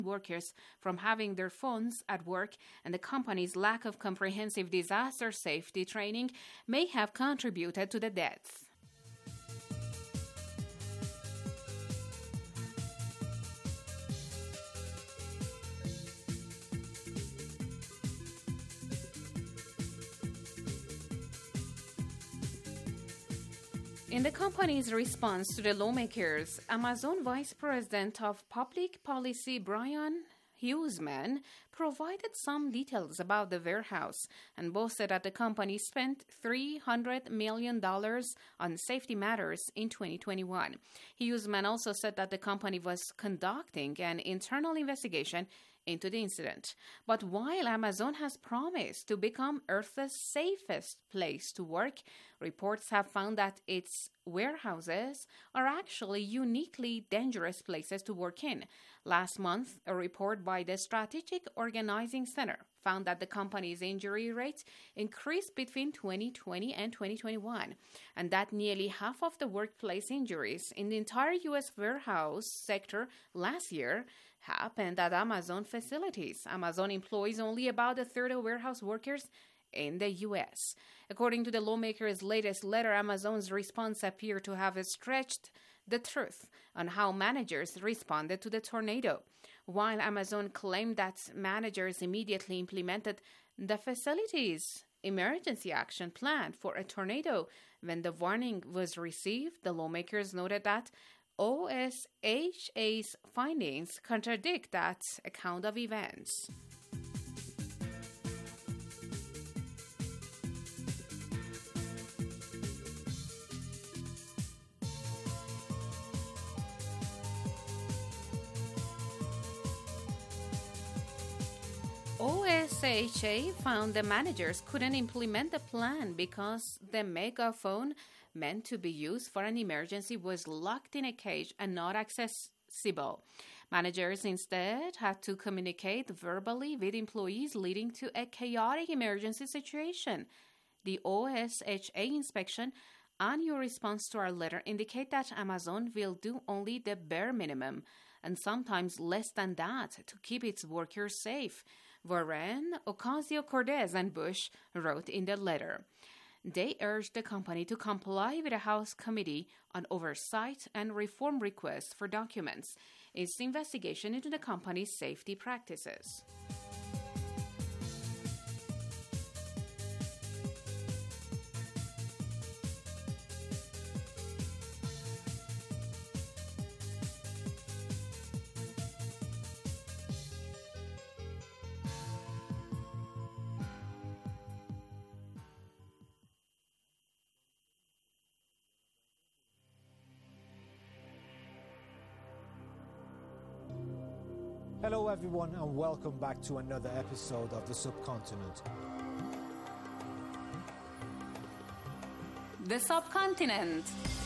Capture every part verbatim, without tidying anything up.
workers from having their phones at work, and the company's lack of comprehensive disaster safety training may have contributed to the deaths. In the company's response to the lawmakers, Amazon Vice President of Public Policy Brian Huseman provided some details about the warehouse and boasted that the company spent three hundred million dollars on safety matters in twenty twenty-one. Huseman also said that the company was conducting an internal investigation into the incident. But while Amazon has promised to become Earth's safest place to work, reports have found that its warehouses are actually uniquely dangerous places to work in. Last month, a report by the Strategic Organizing Center found that the company's injury rate increased between twenty twenty and twenty twenty-one, and that nearly half of the workplace injuries in the entire U S warehouse sector last year happened at Amazon facilities. Amazon employs only about a third of warehouse workers in the U S. According to the lawmakers' latest letter, Amazon's response appeared to have stretched the truth on how managers responded to the tornado. While Amazon claimed that managers immediately implemented the facility's emergency action plan for a tornado when the warning was received, the lawmakers noted that O S H A's findings contradict that account of events. O S H A found the managers couldn't implement the plan because the megaphone meant to be used for an emergency was locked in a cage and not accessible. Managers instead had to communicate verbally with employees, leading to a chaotic emergency situation. The O S H A inspection and your response to our letter indicate that Amazon will do only the bare minimum and sometimes less than that to keep its workers safe, Warren, Ocasio-Cortez, and Bush wrote in the letter. They urged the company to comply with a House Committee on Oversight and Reform request for documents, its investigation into the company's safety practices. Hello everyone and welcome back to another episode of The Subcontinent. The Subcontinent.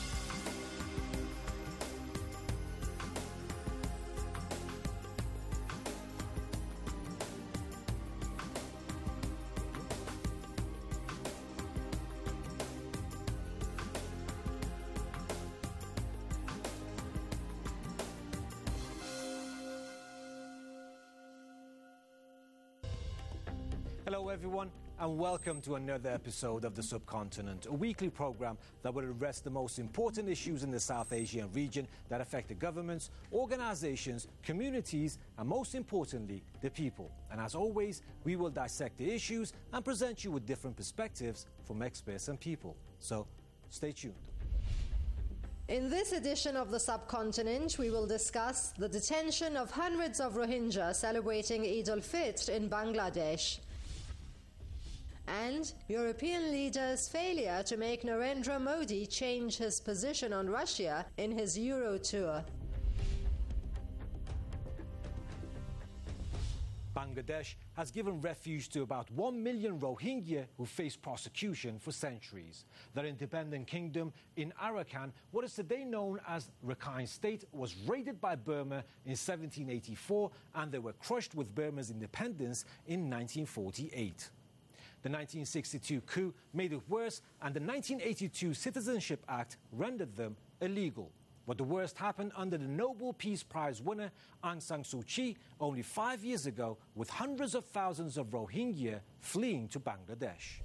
Hello everyone and welcome to another episode of The Subcontinent, a weekly program that will address the most important issues in the South Asian region that affect the governments, organizations, communities, and most importantly, the people. And as always, we will dissect the issues and present you with different perspectives from experts and people. So, stay tuned. In this edition of The Subcontinent, we will discuss the detention of hundreds of Rohingya celebrating Eid al-Fitr in Bangladesh, and European leaders' failure to make Narendra Modi change his position on Russia in his Euro tour. Bangladesh has given refuge to about one million Rohingya who face prosecution for centuries. Their independent kingdom in Arakan, what is today known as Rakhine State, was raided by Burma in seventeen eighty-four, and they were crushed with Burma's independence in nineteen forty-eight. The nineteen sixty-two coup made it worse, and the nineteen eighty-two Citizenship Act rendered them illegal. But the worst happened under the Nobel Peace Prize winner Aung San Suu Kyi only five years ago, with hundreds of thousands of Rohingya fleeing to Bangladesh.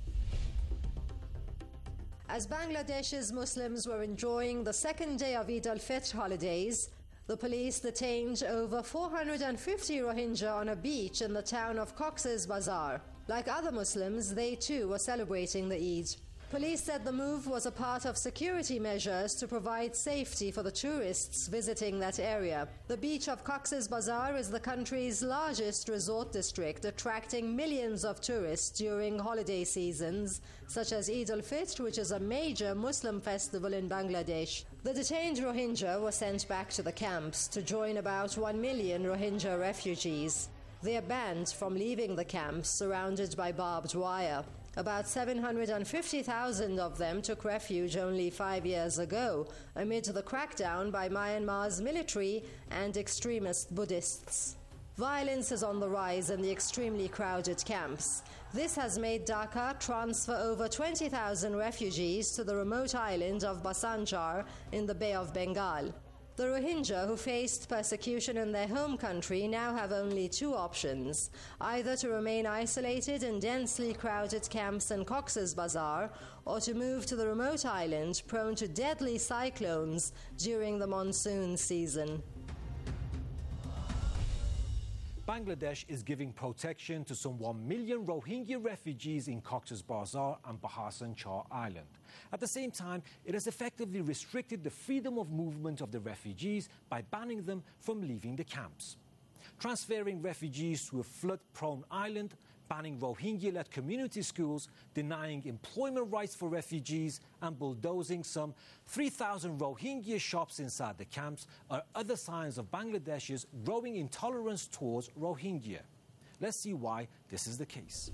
As Bangladesh's Muslims were enjoying the second day of Eid al-Fitr holidays, the police detained over four hundred fifty Rohingya on a beach in the town of Cox's Bazar. Like other Muslims, they too were celebrating the Eid. Police said the move was a part of security measures to provide safety for the tourists visiting that area. The beach of Cox's Bazar is the country's largest resort district, attracting millions of tourists during holiday seasons, such as Eid al-Fitr, which is a major Muslim festival in Bangladesh. The detained Rohingya were sent back to the camps to join about one million Rohingya refugees. They are banned from leaving the camps, surrounded by barbed wire. About seven hundred fifty thousand of them took refuge only five years ago, amid the crackdown by Myanmar's military and extremist Buddhists. Violence is on the rise in the extremely crowded camps. This has made Dhaka transfer over twenty thousand refugees to the remote island of Bhasanchar in the Bay of Bengal. The Rohingya who faced persecution in their home country now have only two options: either to remain isolated in densely crowded camps in Cox's Bazar, or to move to the remote island prone to deadly cyclones during the monsoon season. Bangladesh is giving protection to some one million Rohingya refugees in Cox's Bazar and Bhasan Char Island. At the same time, it has effectively restricted the freedom of movement of the refugees by banning them from leaving the camps. Transferring refugees to a flood-prone island, banning Rohingya-led community schools, denying employment rights for refugees, and bulldozing some three thousand Rohingya shops inside the camps are other signs of Bangladesh's growing intolerance towards Rohingya. Let's see why this is the case.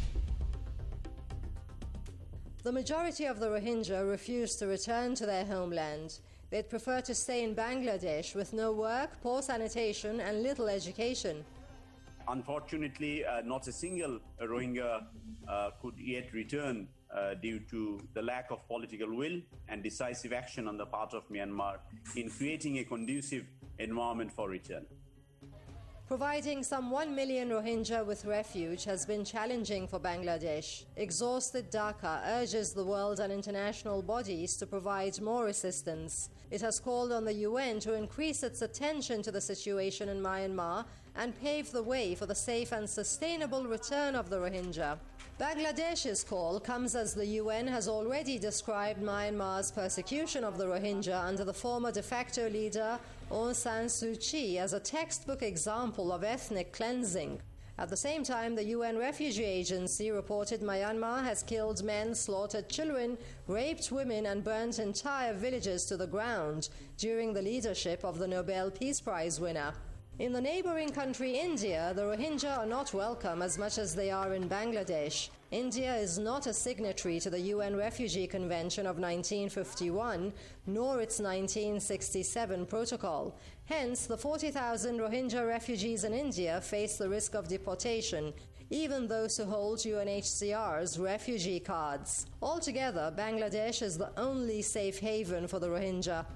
The majority of the Rohingya refuse to return to their homeland. They'd prefer to stay in Bangladesh with no work, poor sanitation, and little education. Unfortunately, uh, not a single Rohingya uh, could yet return uh, due to the lack of political will and decisive action on the part of Myanmar in creating a conducive environment for return. Providing some one million Rohingya with refuge has been challenging for Bangladesh. Exhausted Dhaka urges the world and international bodies to provide more assistance. It has called on the U N to increase its attention to the situation in Myanmar and pave the way for the safe and sustainable return of the Rohingya. Bangladesh's call comes as the U N has already described Myanmar's persecution of the Rohingya under the former de facto leader Aung San Suu Kyi as a textbook example of ethnic cleansing. At the same time, the U N Refugee Agency reported Myanmar has killed men, slaughtered children, raped women, and burnt entire villages to the ground during the leadership of the Nobel Peace Prize winner. In the neighboring country India, the Rohingya are not welcome as much as they are in Bangladesh. India is not a signatory to the U N Refugee Convention of nineteen fifty-one, nor its nineteen sixty-seven protocol. Hence, the forty thousand Rohingya refugees in India face the risk of deportation, even those who hold U N H C R's refugee cards. Altogether, Bangladesh is the only safe haven for the Rohingya.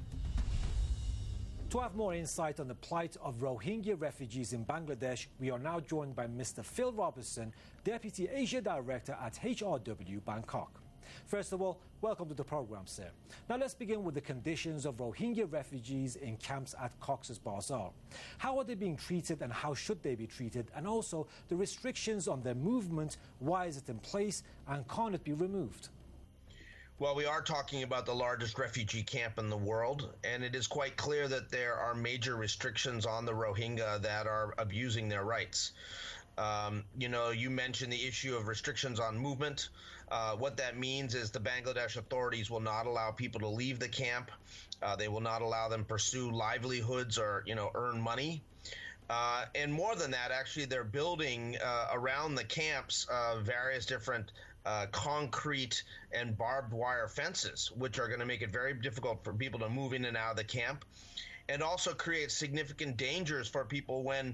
To have more insight on the plight of Rohingya refugees in Bangladesh, we are now joined by Mister Phil Robertson, Deputy Asia Director at H R W Bangkok. First of all, welcome to the program, sir. Now let's begin with the conditions of Rohingya refugees in camps at Cox's Bazar. How are they being treated and how should they be treated? And also the restrictions on their movement, why is it in place and can't it be removed? Well, we are talking about the largest refugee camp in the world, and it is quite clear that there are major restrictions on the Rohingya that are abusing their rights. Um, you know, you mentioned the issue of restrictions on movement. Uh, what that means is the Bangladesh authorities will not allow people to leave the camp. Uh, they will not allow them to pursue livelihoods or, you know, earn money. Uh, and more than that, actually, they're building uh, around the camps uh, various different Uh, concrete and barbed wire fences, which are going to make it very difficult for people to move in and out of the camp, and also create significant dangers for people when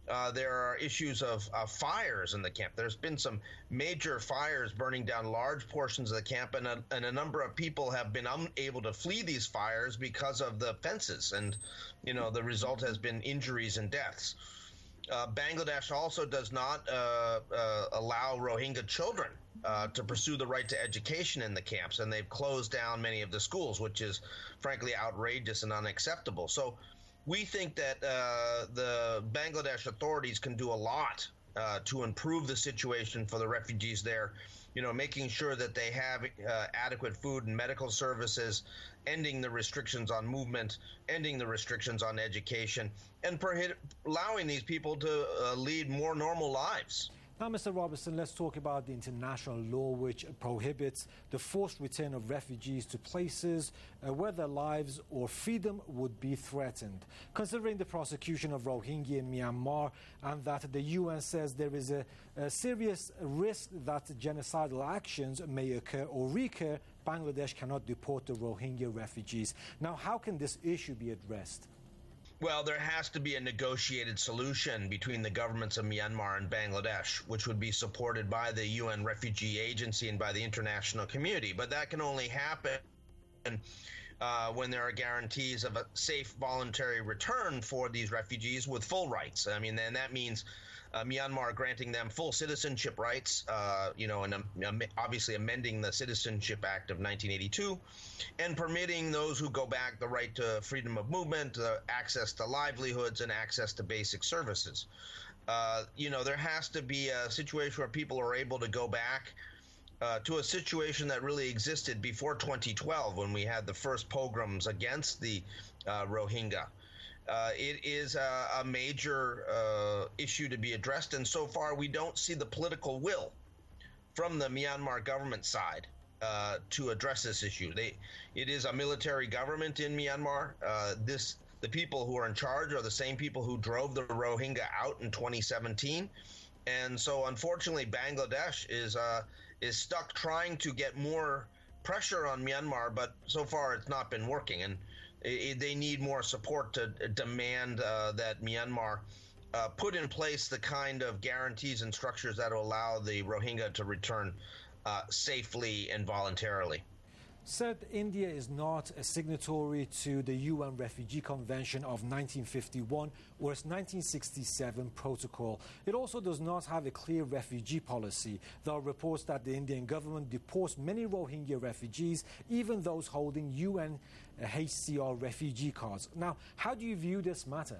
Uh, there are issues of uh, fires in the camp. There's been some major fires burning down large portions of the camp, and a, and a number of people have been unable to flee these fires because of the fences. And, you know, the result has been injuries and deaths. Uh, Bangladesh also does not uh, uh, allow Rohingya children uh, to pursue the right to education in the camps, and they've closed down many of the schools, which is frankly outrageous and unacceptable. So we think that uh, the Bangladesh authorities can do a lot uh, to improve the situation for the refugees there, you know, making sure that they have uh, adequate food and medical services, ending the restrictions on movement, ending the restrictions on education, and prohibit, allowing these people to uh, lead more normal lives. Now, Mister Robertson, let's talk about the international law which prohibits the forced return of refugees to places uh, where their lives or freedom would be threatened. Considering the prosecution of Rohingya in Myanmar and that the U N says there is a, a serious risk that genocidal actions may occur or recur, Bangladesh cannot deport the Rohingya refugees. Now, how can this issue be addressed? Well, there has to be a negotiated solution between the governments of Myanmar and Bangladesh, which would be supported by the U N Refugee Agency and by the international community. But that can only happen uh, when there are guarantees of a safe voluntary return for these refugees with full rights. I mean, and that means Uh, Myanmar granting them full citizenship rights, uh, you know, and um, obviously amending the Citizenship Act of nineteen eighty-two, and permitting those who go back the right to freedom of movement, uh, access to livelihoods, and access to basic services. Uh, you know, there has to be a situation where people are able to go back uh, to a situation that really existed before twenty twelve, when we had the first pogroms against the uh, Rohingya. Uh, it is a, a major uh, issue to be addressed, and so far we don't see the political will from the Myanmar government side uh, to address this issue. They, it is a military government in Myanmar. Uh, this, the people who are in charge are the same people who drove the Rohingya out in twenty seventeen, and so unfortunately Bangladesh is uh, is stuck trying to get more pressure on Myanmar, but so far it's not been working. And It, they need more support to demand uh, that Myanmar uh, put in place the kind of guarantees and structures that will allow the Rohingya to return uh, safely and voluntarily. Said India is not a signatory to the U N Refugee Convention of nineteen fifty-one or its nineteen sixty-seven protocol. It also does not have a clear refugee policy. There are reports that the Indian government deports many Rohingya refugees, even those holding U N H C R refugee cards. Now, how do you view this matter?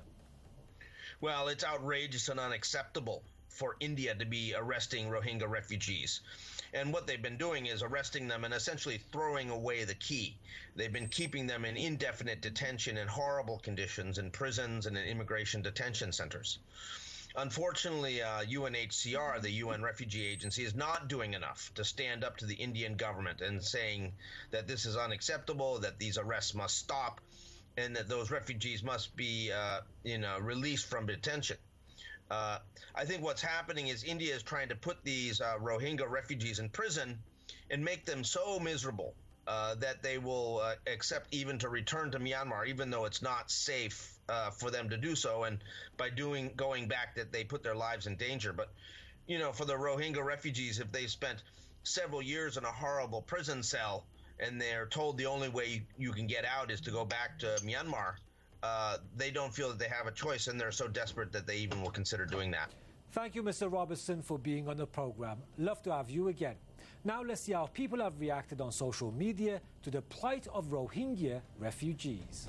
Well, it's outrageous and unacceptable for India to be arresting Rohingya refugees. And what they've been doing is arresting them and essentially throwing away the key. They've been keeping them in indefinite detention in horrible conditions in prisons and in immigration detention centers. Unfortunately, uh, U N H C R, the U N Refugee Agency, is not doing enough to stand up to the Indian government and saying that this is unacceptable, that these arrests must stop, and that those refugees must be uh, you know, released from detention. Uh, I think what's happening is India is trying to put these uh, Rohingya refugees in prison and make them so miserable uh, that they will uh, accept even to return to Myanmar, even though it's not safe uh, for them to do so. And by doing going back, that they put their lives in danger. But, you know, for the Rohingya refugees, if they spent several years in a horrible prison cell and they're told the only way you can get out is to go back to Myanmar, Uh, they don't feel that they have a choice, and they're so desperate that they even will consider doing that. Thank you, Mister Robertson, for being on the program. Love to have you again. Now let's see how people have reacted on social media to the plight of Rohingya refugees.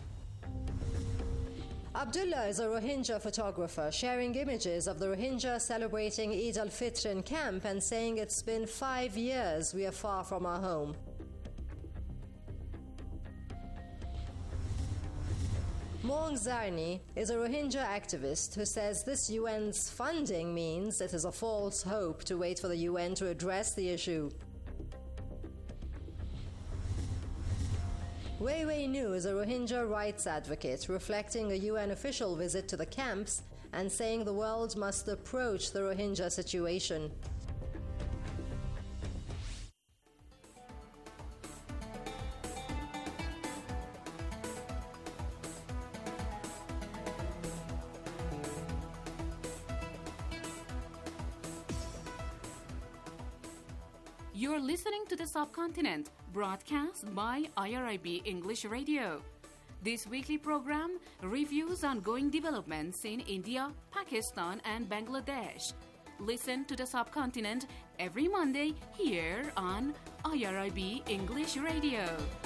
Abdullah is a Rohingya photographer sharing images of the Rohingya celebrating Eid al-Fitr in camp and saying it's been five years we are far from our home. Moang Zarni is a Rohingya activist who says this U N's funding means it is a false hope to wait for the U N to address the issue. Wei Wei Nu is a Rohingya rights advocate reflecting a U N official visit to the camps and saying the world must approach the Rohingya situation. You're listening to The Subcontinent, broadcast by I R I B English Radio. This weekly program reviews ongoing developments in India, Pakistan, and Bangladesh. Listen to The Subcontinent every Monday here on I R I B English Radio.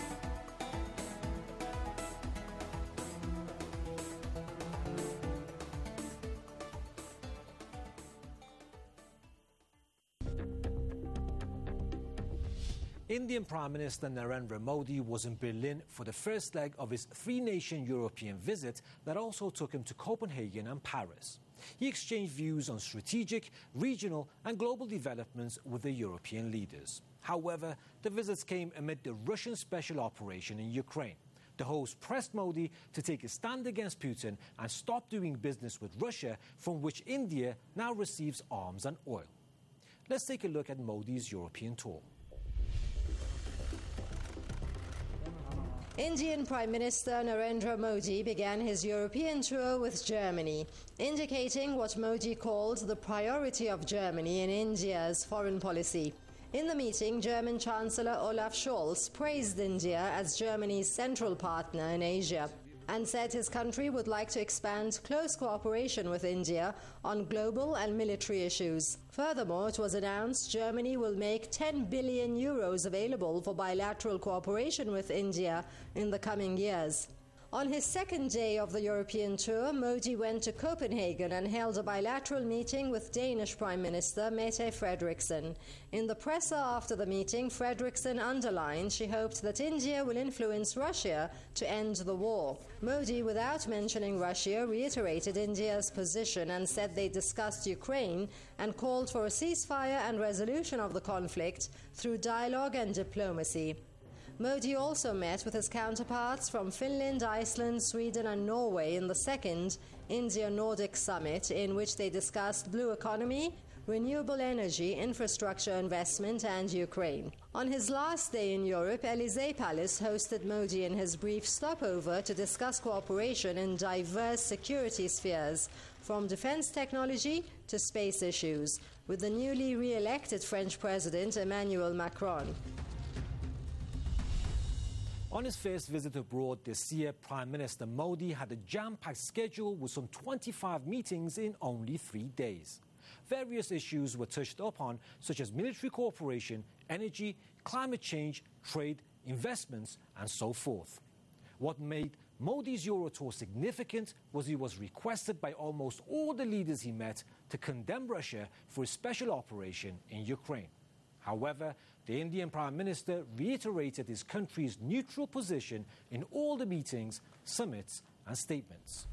Indian Prime Minister Narendra Modi was in Berlin for the first leg of his three-nation European visit that also took him to Copenhagen and Paris. He exchanged views on strategic, regional and global developments with the European leaders. However, the visits came amid the Russian special operation in Ukraine. The host pressed Modi to take a stand against Putin and stop doing business with Russia, from which India now receives arms and oil. Let's take a look at Modi's European tour. Indian Prime Minister Narendra Modi began his European tour with Germany, indicating what Modi called the priority of Germany in India's foreign policy. In the meeting, German Chancellor Olaf Scholz praised India as Germany's central partner in Asia and said his country would like to expand close cooperation with India on global and military issues. Furthermore, it was announced Germany will make ten billion euros available for bilateral cooperation with India in the coming years. On his second day of the European tour, Modi went to Copenhagen and held a bilateral meeting with Danish Prime Minister Mette Frederiksen. In the presser after the meeting, Frederiksen underlined she hoped that India will influence Russia to end the war. Modi, without mentioning Russia, reiterated India's position and said they discussed Ukraine and called for a ceasefire and resolution of the conflict through dialogue and diplomacy. Modi also met with his counterparts from Finland, Iceland, Sweden and Norway in the second India-Nordic summit, in which they discussed blue economy, renewable energy, infrastructure investment and Ukraine. On his last day in Europe, Elysee Palace hosted Modi in his brief stopover to discuss cooperation in diverse security spheres, from defense technology to space issues, with the newly re-elected French President Emmanuel Macron. On his first visit abroad this year, Prime Minister Modi had a jam-packed schedule with some twenty-five meetings in only three days. Various issues were touched upon, such as military cooperation, energy, climate change, trade, investments, and so forth. What made Modi's Euro tour significant was he was requested by almost all the leaders he met to condemn Russia for his special operation in Ukraine. However, the Indian Prime Minister reiterated his country's neutral position in all the meetings, summits and statements.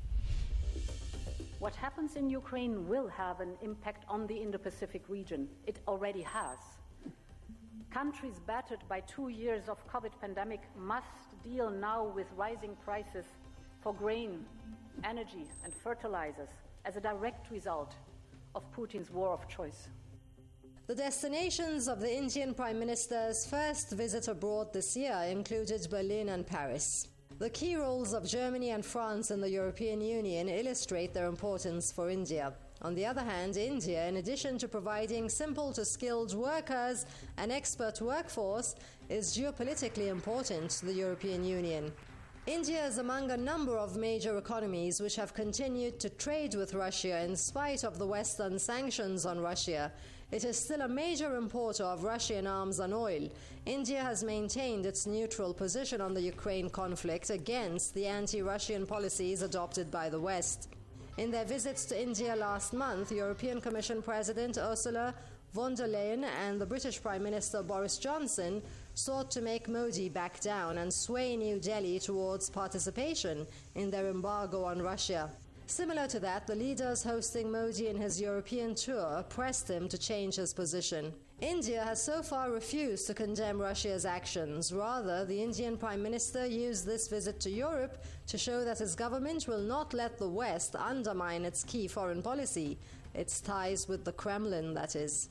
What happens in Ukraine will have an impact on the Indo-Pacific region. It already has. Countries battered by two years of COVID pandemic must deal now with rising prices for grain, energy and fertilizers as a direct result of Putin's war of choice. The destinations of the Indian Prime Minister's first visit abroad this year included Berlin and Paris. The key roles of Germany and France in the European Union illustrate their importance for India. On the other hand, India, in addition to providing simple to skilled workers and expert workforce, is geopolitically important to the European Union. India is among a number of major economies which have continued to trade with Russia in spite of the Western sanctions on Russia. It is still a major importer of Russian arms and oil. India has maintained its neutral position on the Ukraine conflict against the anti-Russian policies adopted by the West. In their visits to India last month, European Commission President Ursula von der Leyen and the British Prime Minister Boris Johnson sought to make Modi back down and sway New Delhi towards participation in their embargo on Russia. Similar to that, the leaders hosting Modi in his European tour pressed him to change his position. India has so far refused to condemn Russia's actions. Rather, the Indian Prime Minister used this visit to Europe to show that his government will not let the West undermine its key foreign policy, its ties with the Kremlin, that is.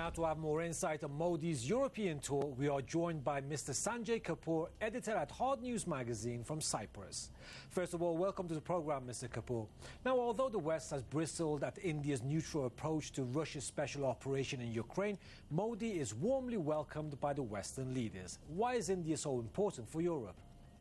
Now, to have more insight on Modi's European tour, we are joined by Mister Sanjay Kapoor, editor at Hard News magazine from Cyprus. First of all, welcome to the program, Mister Kapoor. Now, although the West has bristled at India's neutral approach to Russia's special operation in Ukraine, Modi is warmly welcomed by the Western leaders. Why is India so important for Europe?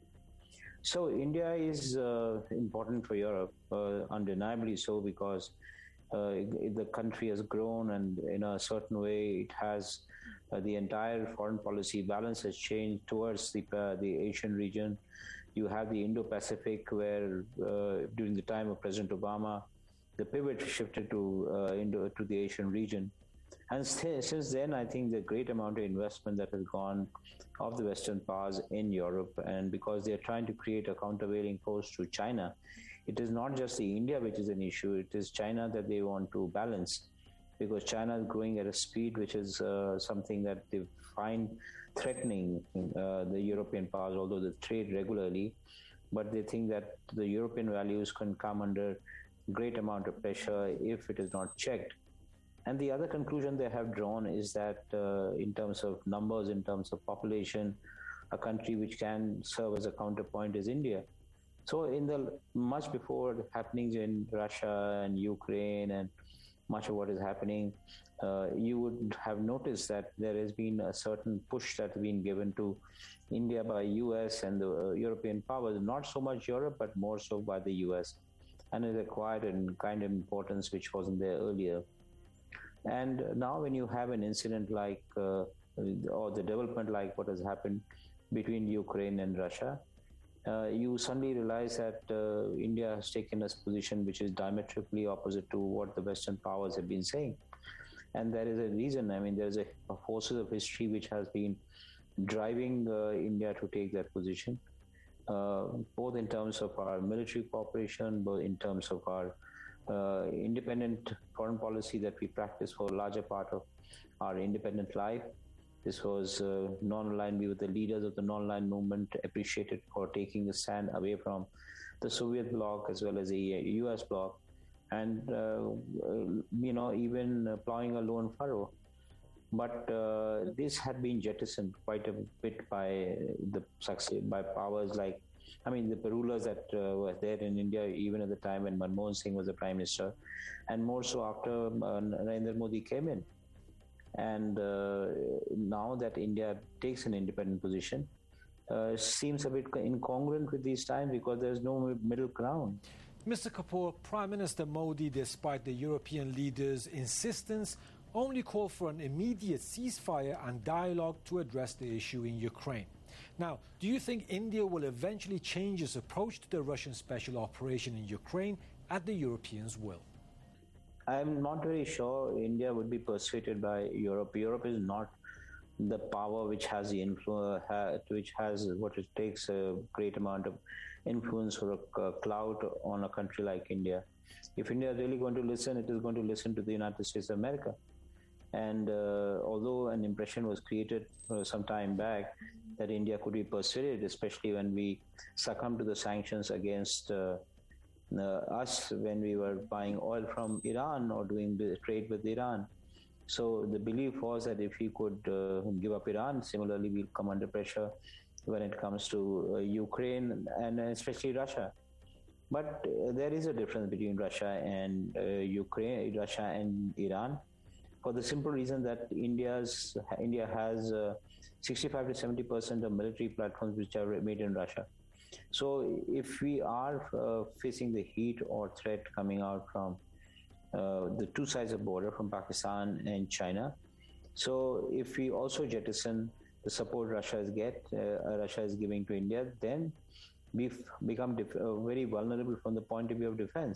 So, India is uh, important for Europe, uh, undeniably so, because Uh, the country has grown, and in a certain way it has uh, the entire foreign policy balance has changed towards the uh, the Asian region. You have the Indo-Pacific, where uh, during the time of President Obama, the pivot shifted to uh, Indo to the Asian region, and st- since then I think the great amount of investment that has gone of the Western powers in Europe, and because they are trying to create a countervailing force to China. It is not just the India which is an issue, it is China that they want to balance, because China is growing at a speed which is uh, something that they find threatening uh, the European powers, although they trade regularly, but they think that the European values can come under great amount of pressure if it is not checked. And the other conclusion they have drawn is that uh, in terms of numbers, in terms of population, a country which can serve as a counterpoint is India. So in the much before happenings in Russia and Ukraine and much of what is happening, uh, you would have noticed that there has been a certain push that has been given to India by U S and the uh, European powers, not so much Europe, but more so by the U S. And it acquired a kind of importance which wasn't there earlier. And now when you have an incident like, uh, or the development like what has happened between Ukraine and Russia, Uh, you suddenly realize that uh, India has taken a position which is diametrically opposite to what the Western powers have been saying. And there is a reason. I mean, there's a, a forces of history which has been driving uh, India to take that position, uh, both in terms of our military cooperation, both in terms of our uh, independent foreign policy that we practice for a larger part of our independent life. This was uh, non-aligned. We were the leaders of the non-aligned movement, appreciated for taking a stand away from the Soviet bloc as well as the U S bloc, and uh, you know even uh, plowing a lone furrow. But uh, this had been jettisoned quite a bit by the success by powers like, I mean, the rulers that uh, were there in India even at the time when Manmohan Singh was the prime minister, and more so after uh, Narendra Modi came in. And uh, now that India takes an independent position, uh, seems a bit incongruent with these times, because there's no middle ground. Mister Kapoor, Prime Minister Modi, despite the European leaders' insistence, only called for an immediate ceasefire and dialogue to address the issue in Ukraine. Now, do you think India will eventually change its approach to the Russian special operation in Ukraine at the Europeans' will? I'm not very sure India would be persuaded by Europe. Europe is not the power which has the influence, which has what it takes a great amount of influence or a clout on a country like India. If India is really going to listen, it is going to listen to the United States of America. And uh, although an impression was created uh, some time back that India could be persuaded, especially when we succumbed to the sanctions against uh, Uh, us when we were buying oil from Iran or doing the trade with Iran. So the belief was that if we could uh, give up Iran, similarly we'll come under pressure when it comes to uh, Ukraine and especially Russia. But uh, there is a difference between Russia and uh, Ukraine, Russia and Iran, for the simple reason that India's India has uh, sixty-five to seventy percent of military platforms which are made in Russia. So if we are uh, facing the heat or threat coming out from uh, the two sides of the border, from Pakistan and China, so if we also jettison the support Russia is get, uh, Russia is giving to India, then we become def- uh, very vulnerable from the point of view of defense.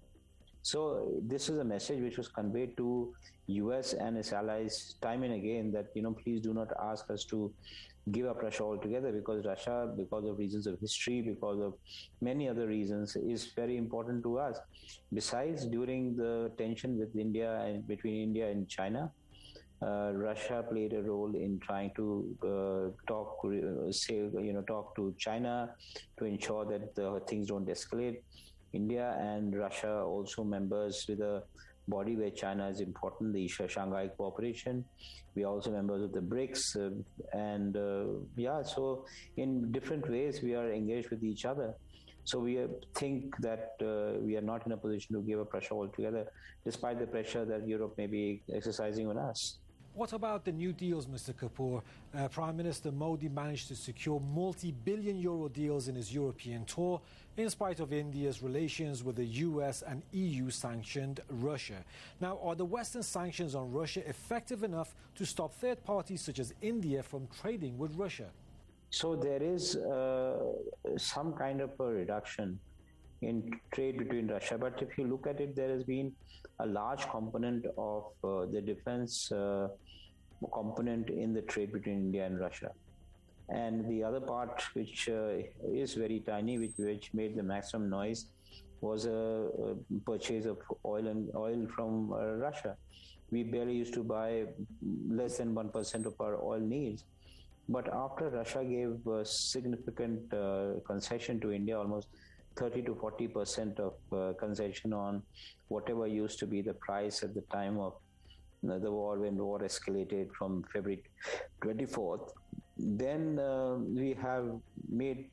So this is a message which was conveyed to U S and its allies time and again, that, you know, please do not ask us to give up Russia altogether, because Russia, because of reasons of history, because of many other reasons, is very important to us. Besides, during the tension with India and between India and China, uh, Russia played a role in trying to uh, talk, uh, say, you know, talk to China to ensure that the things don't escalate. India and Russia also members with a body where China is important, the Shanghai Cooperation. We are also members of the BRICS. Uh, and uh, yeah, so in different ways, we are engaged with each other. So we uh, think that uh, we are not in a position to give up Russia altogether, despite the pressure that Europe may be exercising on us. What about the new deals, Mister Kapoor? Uh, Prime Minister Modi managed to secure multi-billion euro deals in his European tour, in spite of India's relations with the U S and E U-sanctioned Russia. Now, are the Western sanctions on Russia effective enough to stop third parties such as India from trading with Russia? So there is uh, some kind of a reduction in trade between Russia. But if you look at it, there has been a large component of uh, the defense uh, component in the trade between India and Russia. And the other part, which uh, is very tiny, which, which made the maximum noise, was a, a purchase of oil and oil from uh, Russia. We barely used to buy less than one percent of our oil needs. But after Russia gave a significant uh, concession to India, almost thirty to forty percent of uh, concession on whatever used to be the price at the time of uh, the war, when the war escalated from February twenty-fourth, then uh, we have made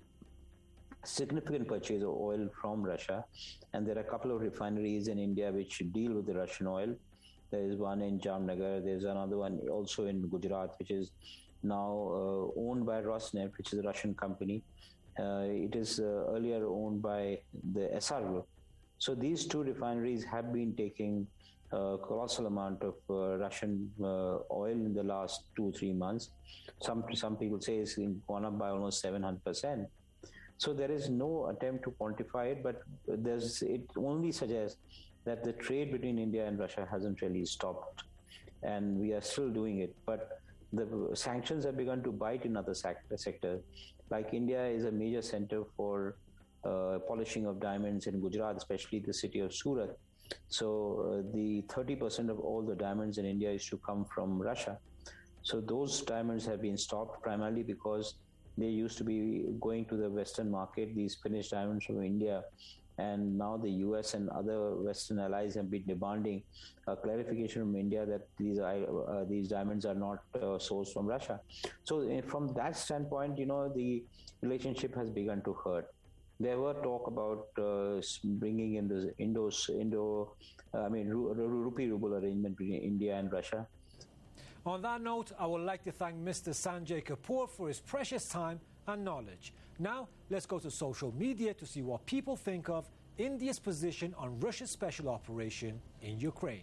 significant purchase of oil from Russia. And there are a couple of refineries in India which deal with the Russian oil. There is one in Jamnagar, there's another one also in Gujarat, which is now uh, owned by Rosneft, which is a Russian company. Uh, it is uh, earlier owned by the S R Group. So these two refineries have been taking a colossal amount of uh, Russian uh, oil in the last two, three months. Some some people say it's gone up by almost seven hundred percent. So there is no attempt to quantify it, but there's it only suggests that the trade between India and Russia hasn't really stopped. And we are still doing it. But the sanctions have begun to bite in other sector, sectors. Like India is a major center for uh, polishing of diamonds in Gujarat, especially the city of Surat. So uh, the thirty percent of all the diamonds in India is to come from Russia. So those diamonds have been stopped primarily because they used to be going to the Western market, these finished diamonds from India. And now the U S and other Western allies have been demanding a clarification from India that these uh, these diamonds are not uh, sourced from Russia. So uh, from that standpoint, you know, the relationship has begun to hurt. There were talk about uh, bringing in the Indo, Indo uh, I mean, ru- rupee ruble arrangement between India and Russia. On that note, I would like to thank Mister Sanjay Kapoor for his precious time and knowledge. Now, let's go to social media to see what people think of India's position on Russia's special operation in Ukraine.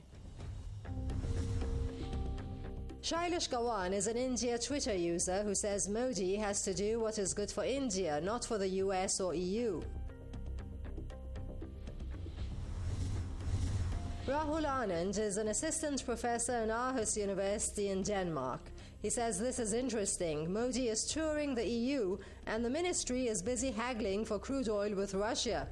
Shailesh Gawan is an India Twitter user who says Modi has to do what is good for India, not for the U S or E U. Rahul Anand is an assistant professor in Aarhus University in Denmark. He says this is interesting. Modi is touring the E U and the ministry is busy haggling for crude oil with Russia.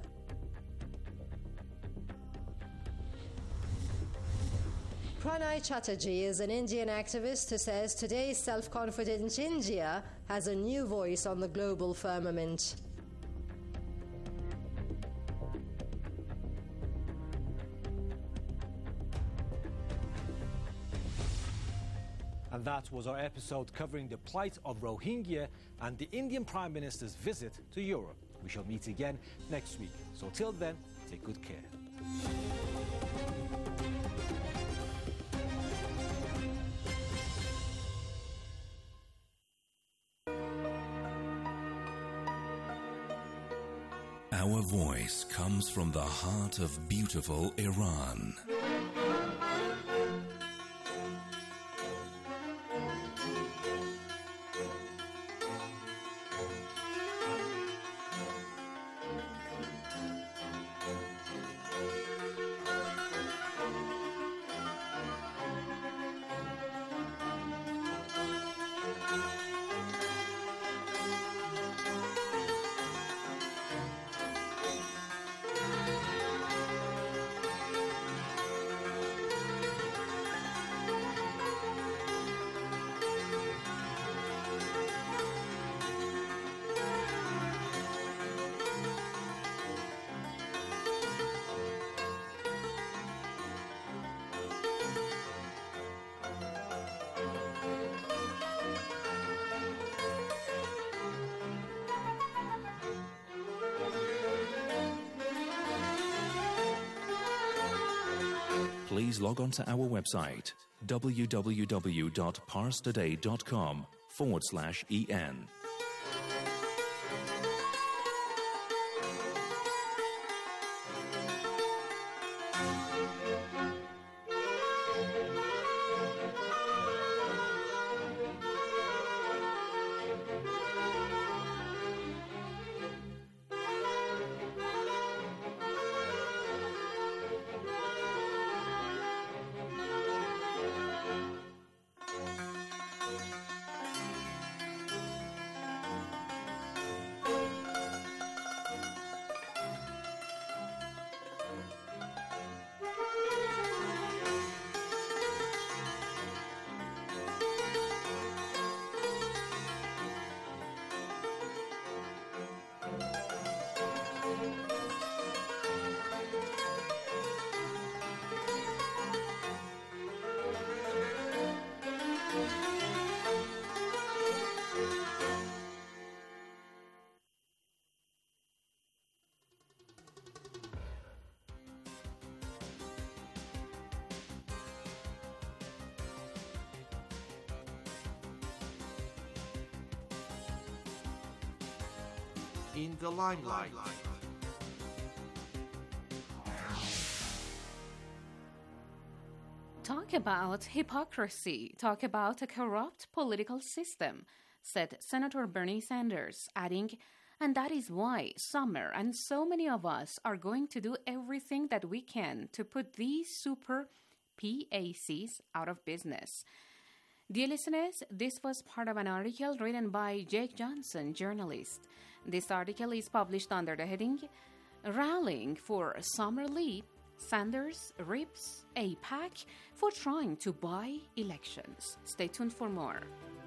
Pranay Chatterjee is an Indian activist who says today's self-confident India has a new voice on the global firmament. And that was our episode covering the plight of Rohingya and the Indian Prime Minister's visit to Europe. We shall meet again next week. So till then, take good care. Our voice comes from the heart of beautiful Iran. please log on to our website, www.parstoday.com forward slash en. In the limelight. Talk about hypocrisy. Talk about a corrupt political system, said Senator Bernie Sanders, adding, and that is why Summer and so many of us are going to do everything that we can to put these super P A Cs out of business. Dear listeners, this was part of an article written by Jake Johnson, journalist. This article is published under the heading, Rallying for Summer Lee, Sanders rips AIPAC for trying to buy elections. Stay tuned for more.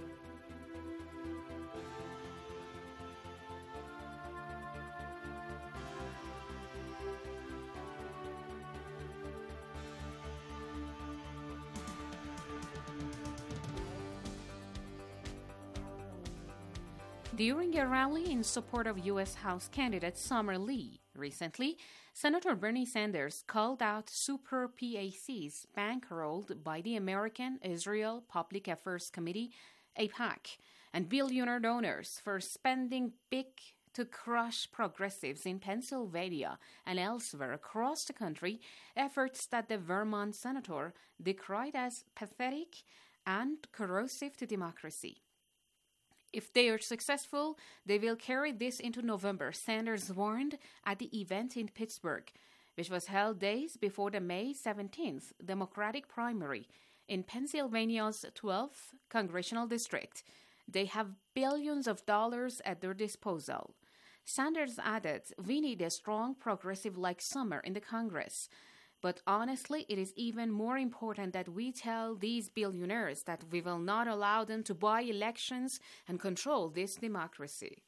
During a rally in support of U S House candidate Summer Lee, recently, Senator Bernie Sanders called out super P A Cs bankrolled by the American Israel Public Affairs Committee, AIPAC, and billionaire donors for spending big to crush progressives in Pennsylvania and elsewhere across the country, efforts that the Vermont senator decried as pathetic and corrosive to democracy. If they are successful, they will carry this into November, Sanders warned at the event in Pittsburgh, which was held days before the May seventeenth Democratic primary in Pennsylvania's twelfth congressional district. They have billions of dollars at their disposal. Sanders added, we need a strong progressive like Summer in the Congress. But honestly, it is even more important that we tell these billionaires that we will not allow them to buy elections and control this democracy.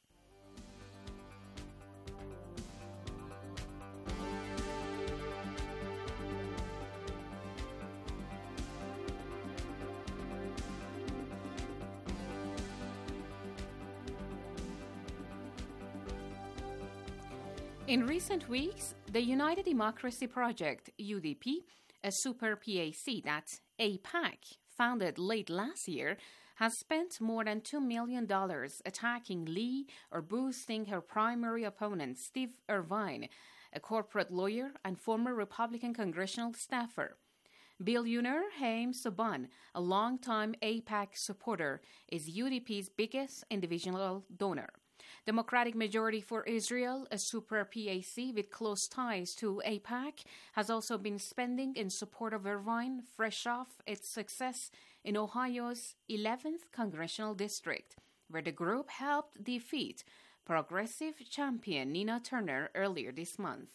In recent weeks, the United Democracy Project, U D P, a super P A C that AIPAC founded late last year, has spent more than two million dollars attacking Lee or boosting her primary opponent, Steve Irvine, a corporate lawyer and former Republican congressional staffer. Billionaire Haim Saban, a longtime AIPAC supporter, is U D P's biggest individual donor. Democratic Majority for Israel, a super P A C with close ties to AIPAC, has also been spending in support of Irvine, fresh off its success in Ohio's eleventh congressional district, where the group helped defeat progressive champion Nina Turner earlier this month.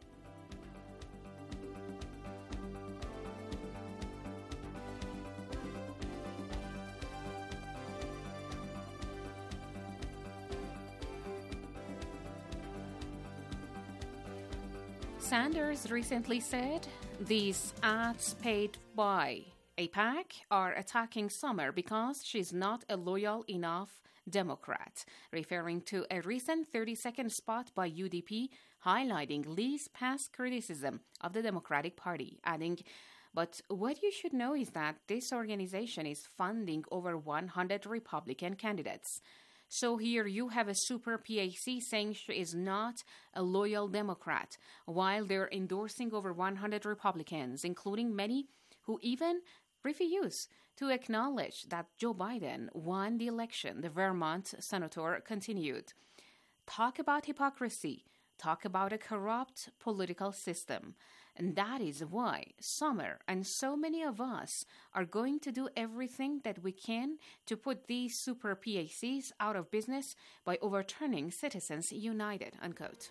Sanders recently said, these ads paid by AIPAC are attacking Summer because she's not a loyal enough Democrat, referring to a recent thirty-second spot by U D P highlighting Lee's past criticism of the Democratic Party, adding, But what you should know is that this organization is funding over one hundred Republican candidates. So here you have a super P A C saying she is not a loyal Democrat, while they're endorsing over one hundred Republicans, including many who even refuse to acknowledge that Joe Biden won the election. The Vermont senator continued. Talk about hypocrisy. Talk about a corrupt political system. And that is why Summer and so many of us are going to do everything that we can to put these super P A Cs out of business by overturning Citizens United, unquote.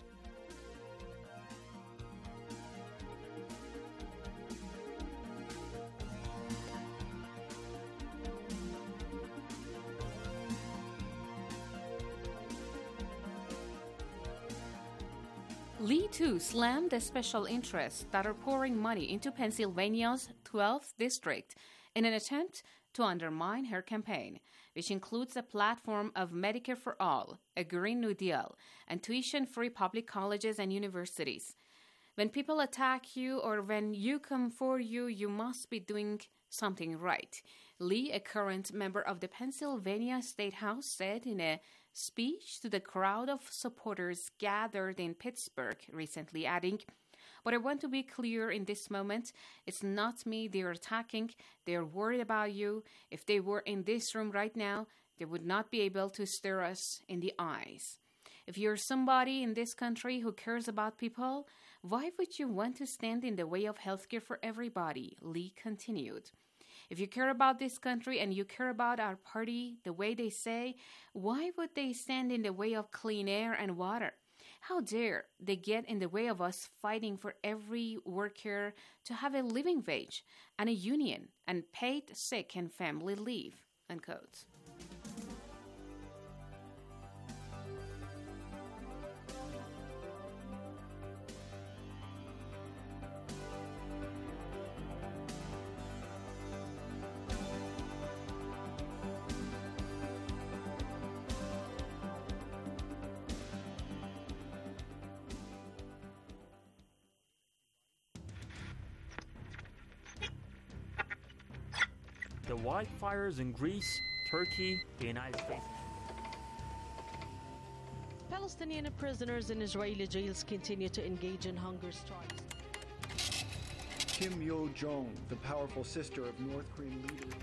Lee, too, slammed the special interests that are pouring money into Pennsylvania's twelfth district in an attempt to undermine her campaign, which includes a platform of Medicare for All, a Green New Deal, and tuition-free public colleges and universities. When people attack you or when you come for you, you must be doing something right. Lee, a current member of the Pennsylvania State House, said in a speech to the crowd of supporters gathered in Pittsburgh recently, adding, "But I want to be clear in this moment, it's not me they're attacking. They're worried about you. If they were in this room right now, they would not be able to stare us in the eyes. If you're somebody in this country who cares about people, why would you want to stand in the way of healthcare for everybody?" Lee continued. "If you care about this country and you care about our party the way they say, why would they stand in the way of clean air and water? How dare they get in the way of us fighting for every worker to have a living wage and a union and paid sick and family leave," unquote. The wildfires in Greece, Turkey, the United States. Palestinian prisoners in Israeli jails continue to engage in hunger strikes. Kim Yo-jong, the powerful sister of North Korean leader.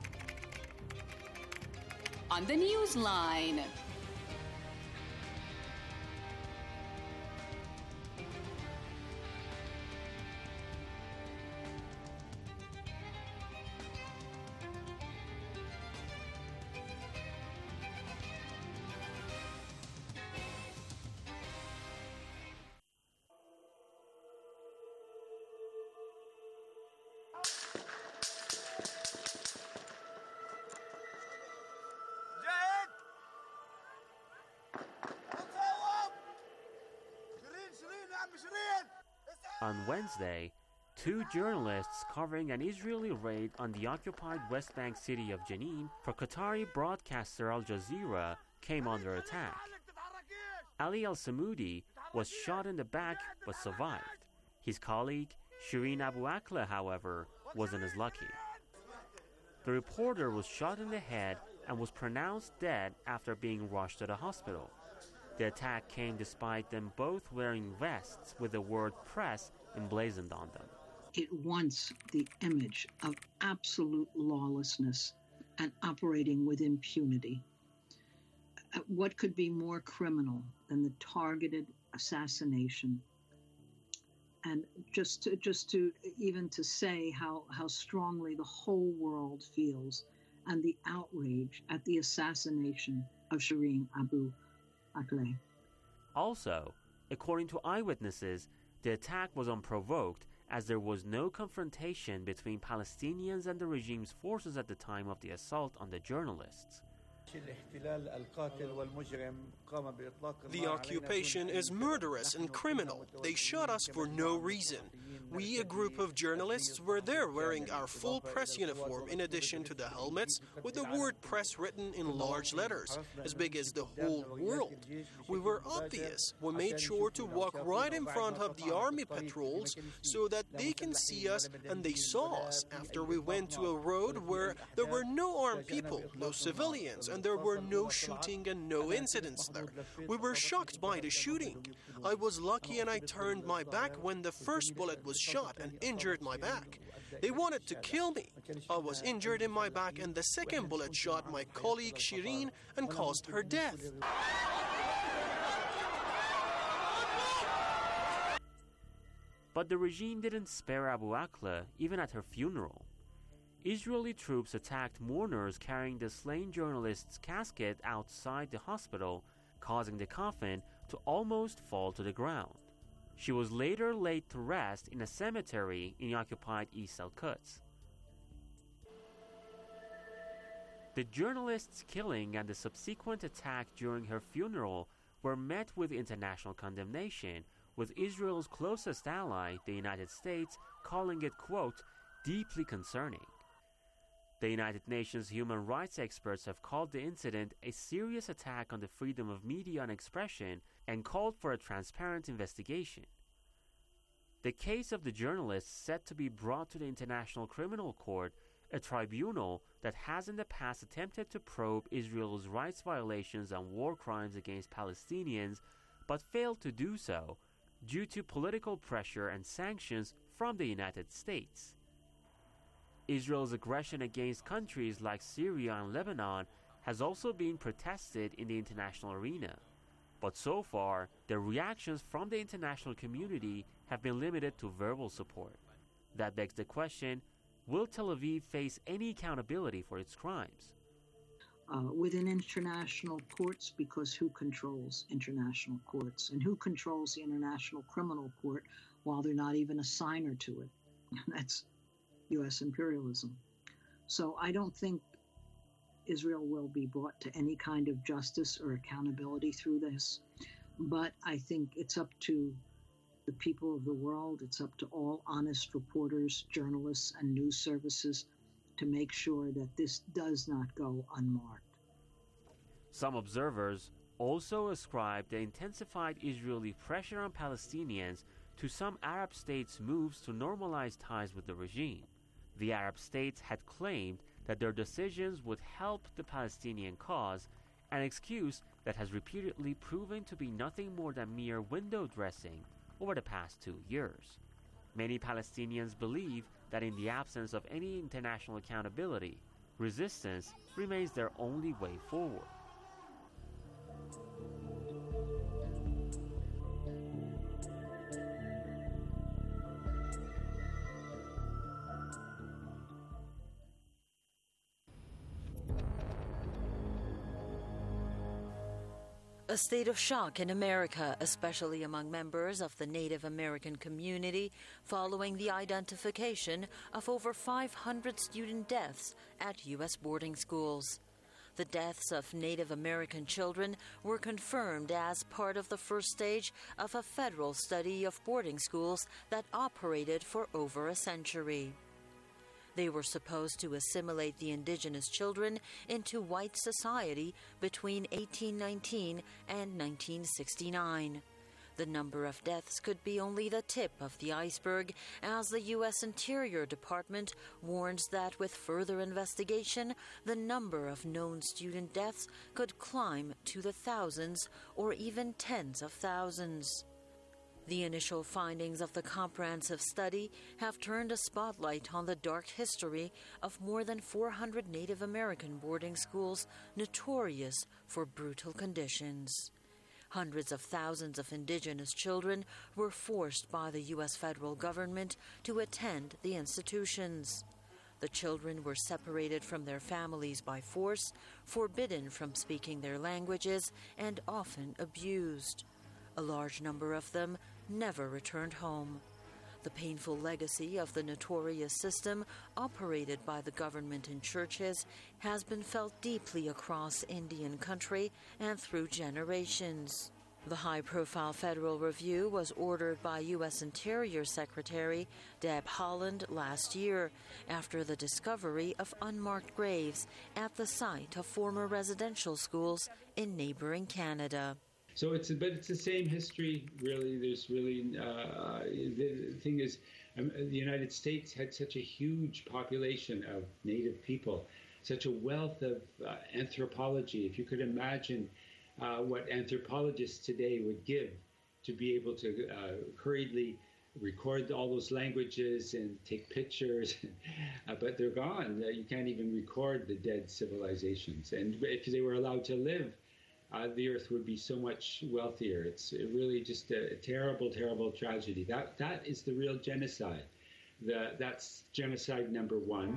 On the Newsline. On Wednesday, two journalists covering an Israeli raid on the occupied West Bank city of Jenin for Qatari broadcaster Al Jazeera came under attack. Ali Al-Samoudi was shot in the back but survived. His colleague, Shireen Abu Akleh, however, wasn't as lucky. The reporter was shot in the head and was pronounced dead after being rushed to the hospital. The attack came despite them both wearing vests with the word press emblazoned on them. It wants the image of absolute lawlessness and operating with impunity. What could be more criminal than the targeted assassination? And just to, just to even to say how, how strongly the whole world feels and the outrage at the assassination of Shireen Abu Akleh. Also, according to eyewitnesses, the attack was unprovoked as there was no confrontation between Palestinians and the regime's forces at the time of the assault on the journalists. The occupation is murderous and criminal. They shot us for no reason. We, a group of journalists, were there wearing our full press uniform in addition to the helmets with the word press written in large letters, as big as the whole world. We were obvious. We made sure to walk right in front of the army patrols so that they can see us, and they saw us after we went to a road where there were no armed people, no civilians, and there were no shooting and no incidents there. We were shocked by the shooting. I was lucky and I turned my back when the first bullet was shot and injured my back. They wanted to kill me. I was injured in my back and the second bullet shot my colleague Shireen and caused her death. But the regime didn't spare Abu Akleh even at her funeral. Israeli troops attacked mourners carrying the slain journalist's casket outside the hospital, causing the coffin to almost fall to the ground. She was later laid to rest in a cemetery in the occupied East Al-Quds. The journalist's killing and the subsequent attack during her funeral were met with international condemnation, with Israel's closest ally, the United States, calling it, quote, deeply concerning. The United Nations human rights experts have called the incident a serious attack on the freedom of media and expression and called for a transparent investigation. The case of the journalist is set to be brought to the International Criminal Court, a tribunal that has in the past attempted to probe Israel's rights violations and war crimes against Palestinians, but failed to do so due to political pressure and sanctions from the United States. Israel's aggression against countries like Syria and Lebanon has also been protested in the international arena. But so far, the reactions from the international community have been limited to verbal support. That begs the question, will Tel Aviv face any accountability for its crimes? Uh, within international courts, because who controls international courts? And who controls the International Criminal Court while they're not even a signer to it? That's U S imperialism. So I don't think Israel will be brought to any kind of justice or accountability through this. But I think it's up to the people of the world, it's up to all honest reporters, journalists, and news services to make sure that this does not go unmarked. Some observers also ascribe the intensified Israeli pressure on Palestinians to some Arab states' moves to normalize ties with the regime. The Arab states had claimed that their decisions would help the Palestinian cause, an excuse that has repeatedly proven to be nothing more than mere window dressing over the past two years. Many Palestinians believe that in the absence of any international accountability, resistance remains their only way forward. A state of shock in America, especially among members of the Native American community, following the identification of over five hundred student deaths at U S boarding schools. The deaths of Native American children were confirmed as part of the first stage of a federal study of boarding schools that operated for over a century. They were supposed to assimilate the indigenous children into white society between eighteen nineteen and nineteen sixty-nine. The number of deaths could be only the tip of the iceberg, as the U S Interior Department warns that with further investigation, the number of known student deaths could climb to the thousands or even tens of thousands. The initial findings of the comprehensive study have turned a spotlight on the dark history of more than four hundred Native American boarding schools notorious for brutal conditions. Hundreds of thousands of indigenous children were forced by the U S federal government to attend the institutions. The children were separated from their families by force, forbidden from speaking their languages, and often abused. A large number of them never returned home. The painful legacy of the notorious system operated by the government and churches has been felt deeply across Indian country and through generations. The high-profile federal review was ordered by U S Interior Secretary Deb Haaland last year after the discovery of unmarked graves at the site of former residential schools in neighboring Canada. So it's, but it's the same history, really. There's really, uh, the thing is, um, the United States had such a huge population of Native people, such a wealth of uh, anthropology. If you could imagine uh, what anthropologists today would give to be able to uh, hurriedly record all those languages and take pictures, uh, but they're gone. Uh, you can't even record the dead civilizations. And if they were allowed to live, Uh, the earth would be so much wealthier. It's really just a, a terrible, terrible tragedy. That that is the real genocide. The, that's genocide number one.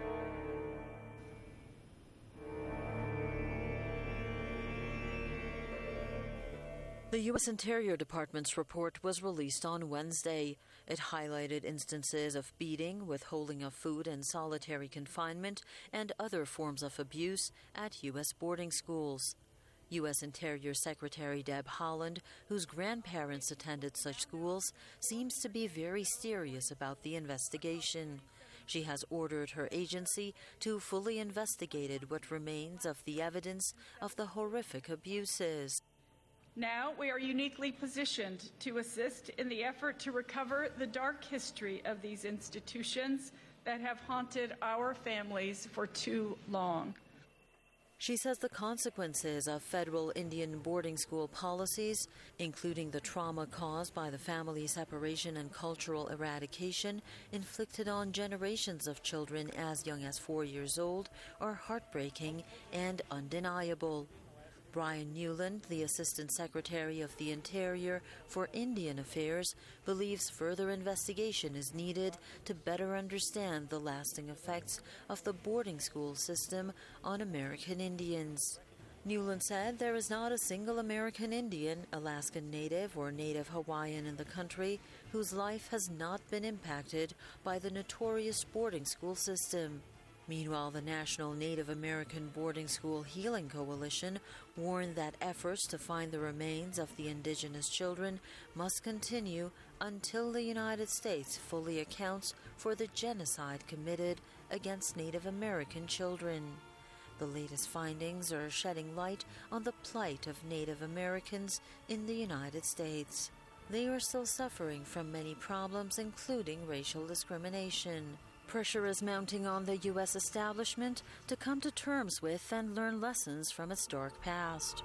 The U S Interior Department's report was released on Wednesday. It highlighted instances of beating, withholding of food and solitary confinement, and other forms of abuse at U S boarding schools. U S Interior Secretary Deb Haaland, whose grandparents attended such schools, seems to be very serious about the investigation. She has ordered her agency to fully investigate what remains of the evidence of the horrific abuses. Now we are uniquely positioned to assist in the effort to recover the dark history of these institutions that have haunted our families for too long. She says the consequences of federal Indian boarding school policies, including the trauma caused by the family separation and cultural eradication inflicted on generations of children as young as four years old, are heartbreaking and undeniable. Brian Newland, the Assistant Secretary of the Interior for Indian Affairs, believes further investigation is needed to better understand the lasting effects of the boarding school system on American Indians. Newland said there is not a single American Indian, Alaskan Native, or Native Hawaiian in the country whose life has not been impacted by the notorious boarding school system. Meanwhile, the National Native American Boarding School Healing Coalition warned that efforts to find the remains of the indigenous children must continue until the United States fully accounts for the genocide committed against Native American children. The latest findings are shedding light on the plight of Native Americans in the United States. They are still suffering from many problems, including racial discrimination. Pressure is mounting on the U S establishment to come to terms with and learn lessons from its dark past.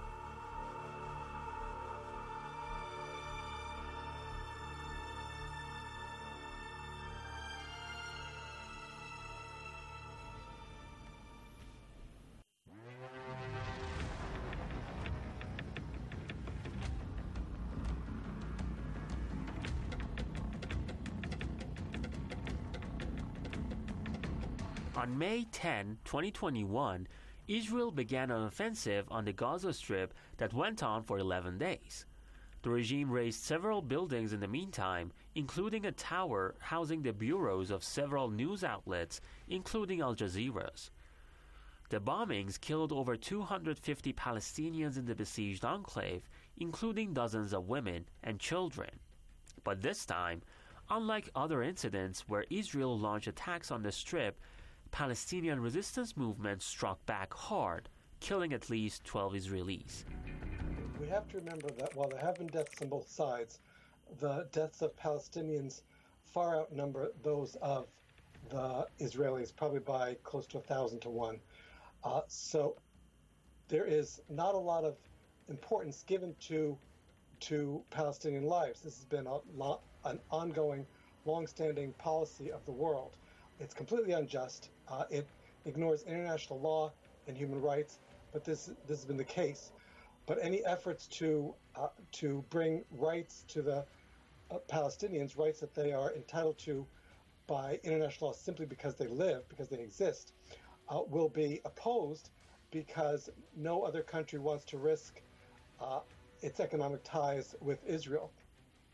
On May tenth, twenty twenty-one, Israel began an offensive on the Gaza Strip that went on for eleven days. The regime razed several buildings in the meantime, including a tower housing the bureaus of several news outlets, including Al Jazeera's. The bombings killed over two hundred fifty Palestinians in the besieged enclave, including dozens of women and children. But this time, unlike other incidents where Israel launched attacks on the Strip, Palestinian resistance movement struck back hard, killing at least twelve Israelis. We have to remember that while there have been deaths on both sides, the deaths of Palestinians far outnumber those of the Israelis, probably by close to a thousand to one. Uh, so there is not a lot of importance given to to Palestinian lives. This has been a lo- an ongoing, long-standing policy of the world. It's completely unjust. Uh, it ignores international law and human rights, but this this has been the case. But any efforts to uh, to bring rights to the uh, Palestinians, rights that they are entitled to by international law simply because they live, because they exist, uh, will be opposed because no other country wants to risk uh, its economic ties with Israel.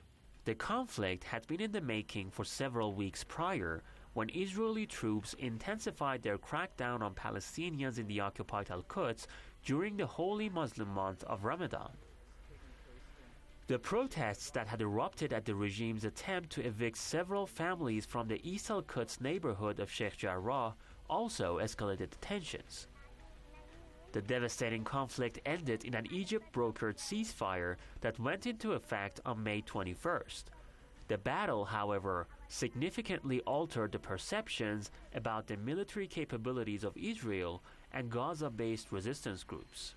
The conflict had been in the making for several weeks prior, when Israeli troops intensified their crackdown on Palestinians in the occupied Al-Quds during the holy Muslim month of Ramadan. The protests that had erupted at the regime's attempt to evict several families from the East Al-Quds neighborhood of Sheikh Jarrah also escalated tensions. The devastating conflict ended in an Egypt-brokered ceasefire that went into effect on May twenty-first. The battle, however, significantly altered the perceptions about the military capabilities of Israel and Gaza-based resistance groups.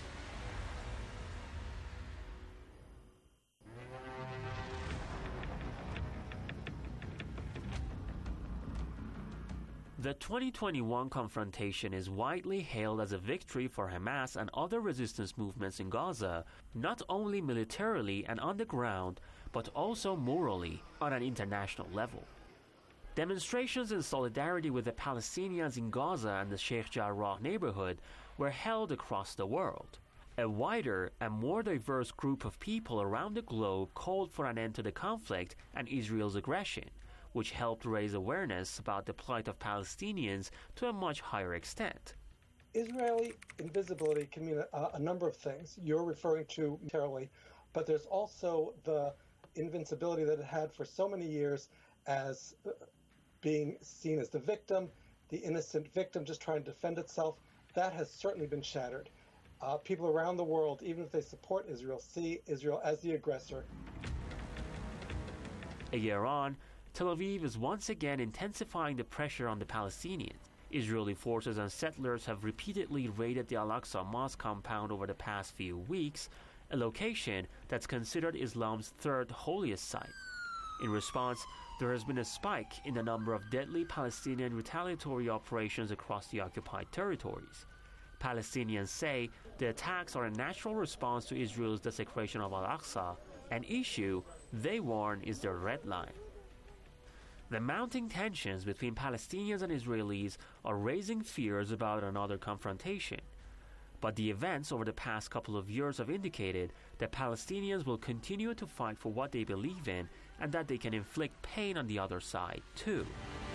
The twenty twenty-one confrontation is widely hailed as a victory for Hamas and other resistance movements in Gaza, not only militarily and on the ground, but also morally on an international level. Demonstrations in solidarity with the Palestinians in Gaza and the Sheikh Jarrah neighborhood were held across the world. A wider and more diverse group of people around the globe called for an end to the conflict and Israel's aggression, which helped raise awareness about the plight of Palestinians to a much higher extent. Israeli invisibility can mean a, a number of things. You're referring to militarily, but there's also the invincibility that it had for so many years as being seen as the victim, the innocent victim just trying to defend itself. That has certainly been shattered. Uh, people around the world, even if they support Israel, see Israel as the aggressor. A year on, Tel Aviv is once again intensifying the pressure on the Palestinians. Israeli forces and settlers have repeatedly raided the Al-Aqsa Mosque compound over the past few weeks, a location that's considered Islam's third holiest site. In response, there has been a spike in the number of deadly Palestinian retaliatory operations across the occupied territories. Palestinians say the attacks are a natural response to Israel's desecration of Al-Aqsa, an issue they warn is their red line. The mounting tensions between Palestinians and Israelis are raising fears about another confrontation. But the events over the past couple of years have indicated that Palestinians will continue to fight for what they believe in and that they can inflict pain on the other side, too.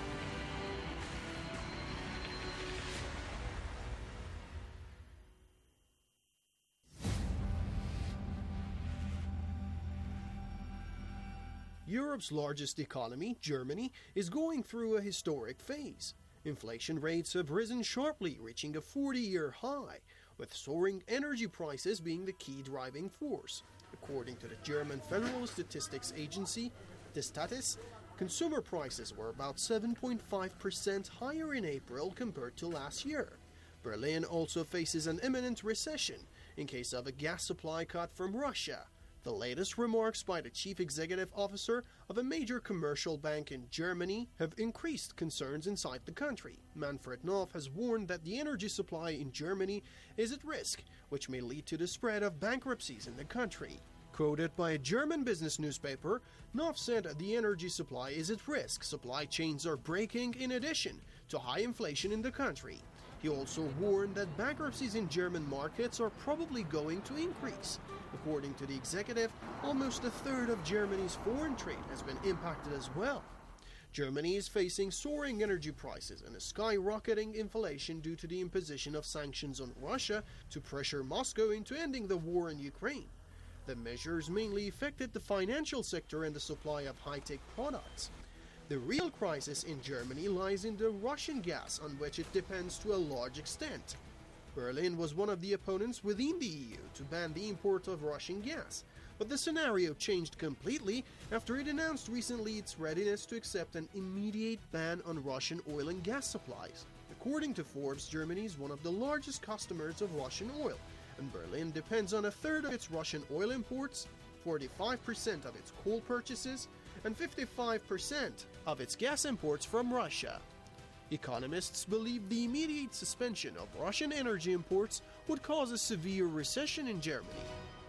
Europe's largest economy, Germany, is going through a historic phase. Inflation rates have risen sharply, reaching a forty-year high, with soaring energy prices being the key driving force. According to the German Federal Statistics Agency, the Statis, consumer prices were about seven point five percent higher in April compared to last year. Berlin also faces an imminent recession in case of a gas supply cut from Russia. The latest remarks by the chief executive officer of a major commercial bank in Germany have increased concerns inside the country. Manfred Knof has warned that the energy supply in Germany is at risk, which may lead to the spread of bankruptcies in the country. Quoted by a German business newspaper, Knof said the energy supply is at risk. Supply chains are breaking in addition to high inflation in the country. He also warned that bankruptcies in German markets are probably going to increase. According to the executive, almost a third of Germany's foreign trade has been impacted as well. Germany is facing soaring energy prices and a skyrocketing inflation due to the imposition of sanctions on Russia to pressure Moscow into ending the war in Ukraine. The measures mainly affected the financial sector and the supply of high-tech products. The real crisis in Germany lies in the Russian gas, on which it depends to a large extent. Berlin was one of the opponents within the E U to ban the import of Russian gas, but the scenario changed completely after it announced recently its readiness to accept an immediate ban on Russian oil and gas supplies. According to Forbes, Germany is one of the largest customers of Russian oil, and Berlin depends on a third of its Russian oil imports, forty-five percent of its coal purchases, and fifty-five percent of its gas imports from Russia. Economists believe the immediate suspension of Russian energy imports would cause a severe recession in Germany.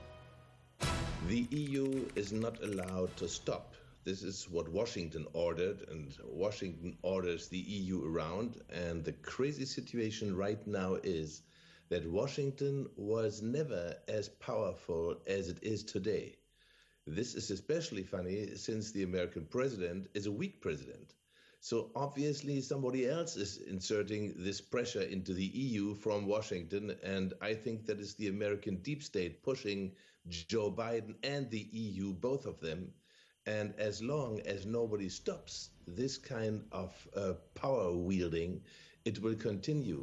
The E U is not allowed to stop. This is what Washington ordered, and Washington orders the E U around. And the crazy situation right now is that Washington was never as powerful as it is today. This is especially funny since the American president is a weak president. So obviously somebody else is inserting this pressure into the E U from Washington, and I think that is the American deep state pushing Joe Biden and the E U, both of them. And as long as nobody stops this kind of uh, power wielding, it will continue.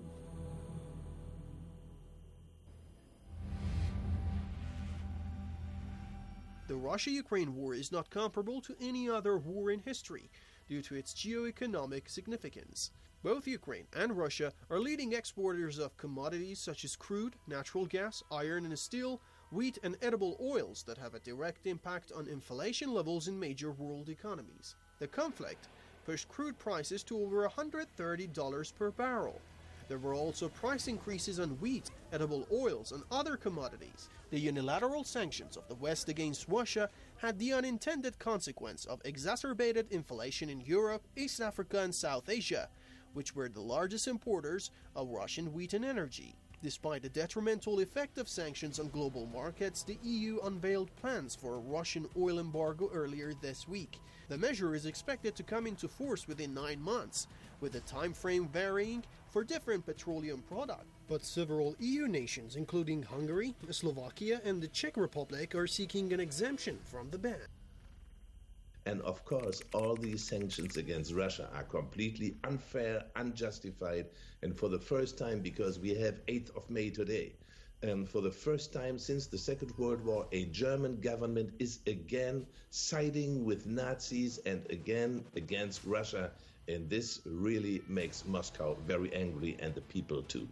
The Russia-Ukraine war is not comparable to any other war in history due to its geo-economic significance. Both Ukraine and Russia are leading exporters of commodities such as crude, natural gas, iron and steel, wheat and edible oils that have a direct impact on inflation levels in major world economies. The conflict pushed crude prices to over one hundred thirty dollars per barrel. There were also price increases on wheat, edible oils and other commodities. The unilateral sanctions of the West against Russia had the unintended consequence of exacerbated inflation in Europe, East Africa and South Asia, which were the largest importers of Russian wheat and energy. Despite the detrimental effect of sanctions on global markets, the E U unveiled plans for a Russian oil embargo earlier this week. The measure is expected to come into force within nine months, with the time frame varying for different petroleum products. But several E U nations, including Hungary, Slovakia and the Czech Republic, are seeking an exemption from the ban. And of course, all these sanctions against Russia are completely unfair, unjustified, and for the first time, because we have eighth of May today, and for the first time since the Second World War, a German government is again siding with Nazis and again against Russia, and this really makes Moscow very angry and the people too.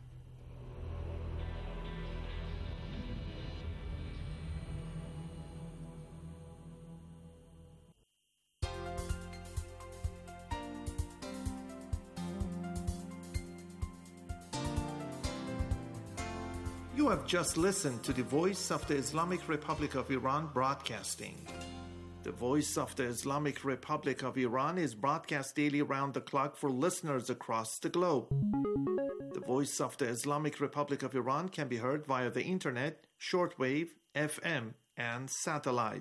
You have just listened to the Voice of the Islamic Republic of Iran broadcasting. The Voice of the Islamic Republic of Iran is broadcast daily around the clock for listeners across the globe. The Voice of the Islamic Republic of Iran can be heard via the internet, shortwave, F M, and satellite.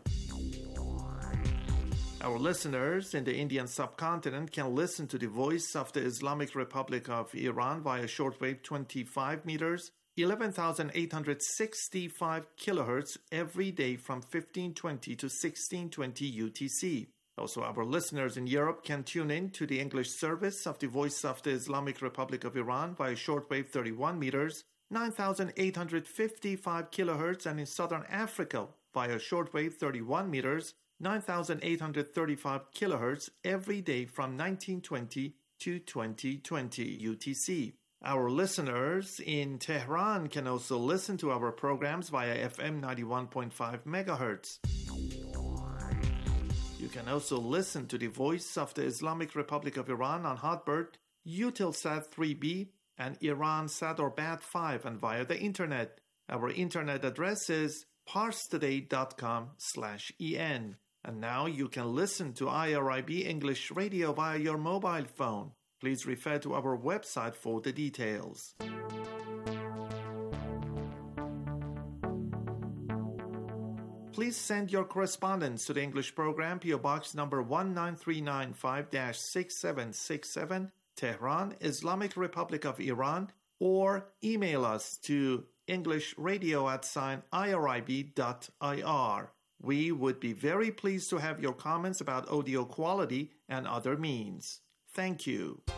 Our listeners in the Indian subcontinent can listen to the Voice of the Islamic Republic of Iran via shortwave twenty-five meters, eleven thousand eight hundred sixty-five kilohertz every day from fifteen twenty to sixteen twenty U T C. Also, our listeners in Europe can tune in to the English service of the Voice of the Islamic Republic of Iran via shortwave thirty-one meters, nine thousand eight hundred fifty-five kilohertz, and in Southern Africa via shortwave thirty-one meters, nine thousand eight hundred thirty-five kilohertz every day from nineteen twenty to twenty twenty U T C. Our listeners in Tehran can also listen to our programs via F M ninety-one point five megahertz. You can also listen to the Voice of the Islamic Republic of Iran on Hotbird, Eutelsat three B, and Iransat or Bat five, and via the internet. Our internet address is parstoday.com slash en. And now you can listen to I R I B English Radio via your mobile phone. Please refer to our website for the details. Please send your correspondence to the English program, P O Box number one nine three nine five dash six seven six seven, Tehran, Islamic Republic of Iran, or email us to englishradio at sign irib dot ir. We would be very pleased to have your comments about audio quality and other means. Thank you.